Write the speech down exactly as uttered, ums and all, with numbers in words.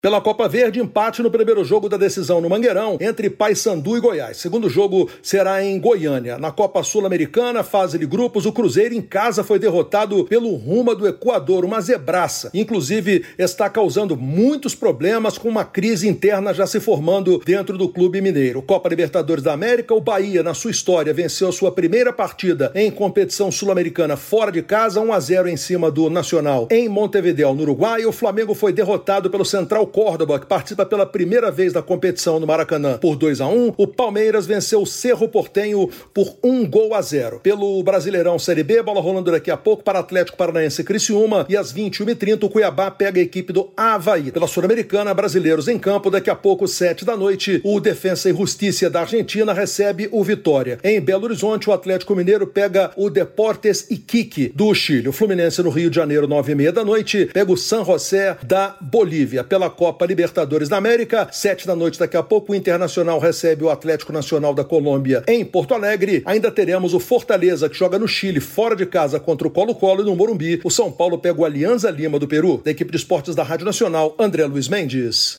Pela Copa Verde, empate no primeiro jogo da decisão no Mangueirão entre Paysandu e Goiás. Segundo jogo será em Goiânia. Na Copa Sul-Americana, fase de grupos, o Cruzeiro em casa foi derrotado pelo Ruma do Equador, uma zebraça. Inclusive, está causando muitos problemas com uma crise interna já se formando dentro do clube mineiro. Copa Libertadores da América, o Bahia, na sua história, venceu a sua primeira partida em competição sul-americana fora de casa, um a zero em cima do Nacional. Em Montevideo, no Uruguai, o Flamengo foi derrotado pelo Central Córdoba, que participa pela primeira vez da competição no Maracanã, por dois a um. O Palmeiras venceu o Cerro Porteño por um gol a zero. Pelo Brasileirão Série B, bola rolando daqui a pouco para Atlético Paranaense e Criciúma, e às vinte e uma e trinta o Cuiabá pega a equipe do Avaí. Pela Sul-Americana, brasileiros em campo, daqui a pouco, sete da noite, o Defensa e Justiça da Argentina recebe o Vitória. Em Belo Horizonte, o Atlético Mineiro pega o Deportes Iquique do Chile. O Fluminense no Rio de Janeiro, nove e meia da noite, pega o San José da Bolívia. Pela Copa Libertadores da América, sete da noite daqui a pouco, o Internacional recebe o Atlético Nacional da Colômbia em Porto Alegre. Ainda teremos o Fortaleza, que joga no Chile, fora de casa contra o Colo-Colo, e no Morumbi, o São Paulo pega o Alianza Lima do Peru. Da equipe de esportes da Rádio Nacional, André Luiz Mendes.